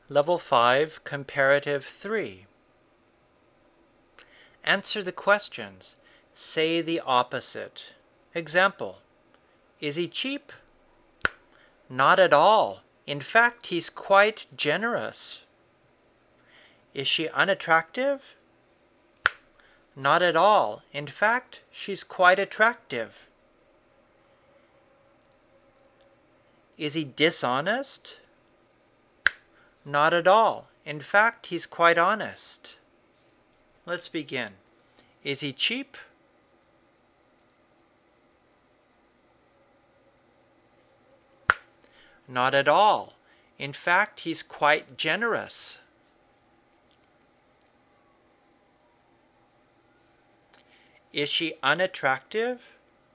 Level 5, Comparative 3. Answer the questions. Say the opposite. Example: is he cheap? Not at all. In fact, he's quite generous. Is she unattractive? Not at all. In fact, she's quite attractive. Is he dishonest? Not at all. In fact, he's quite honest. Let's begin. Is he cheap? Not at all. In fact, he's quite generous. Is she unattractive?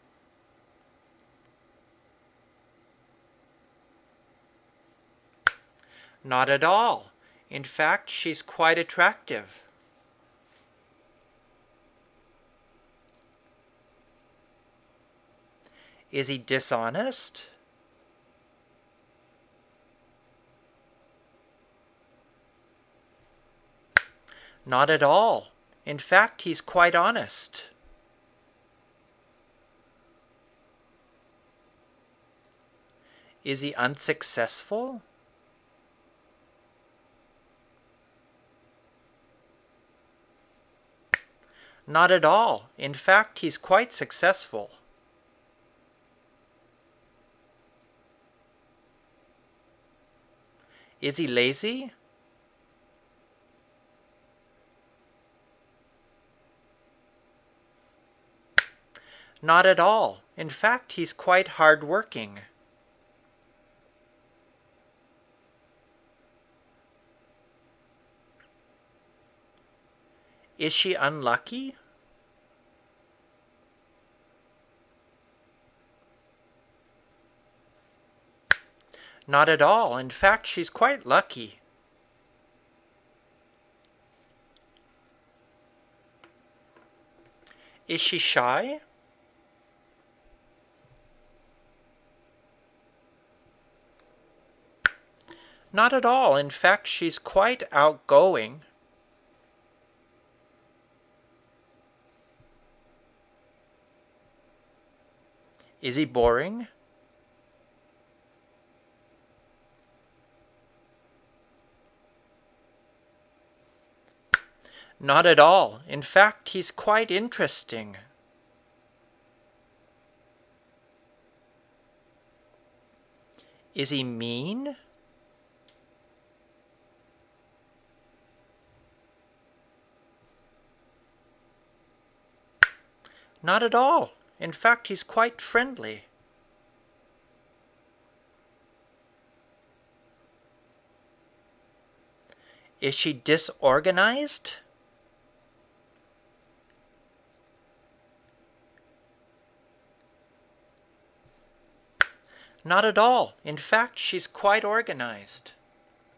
Not at all. In fact, she's quite attractive. Is he dishonest? Not at all. In fact, he's quite honest. Is he unsuccessful? Not at all. In fact, he's quite successful. Is he lazy? Not at all. In fact, he's quite hardworking. Is she unlucky? Not at all. In fact, she's quite lucky. Is she shy? Not at all. In fact, she's quite outgoing. Is he boring? Not at all. In fact, he's quite interesting. Is he mean? Not at all. In fact, he's quite friendly. Is she disorganized? Not at all. In fact, she's quite organized.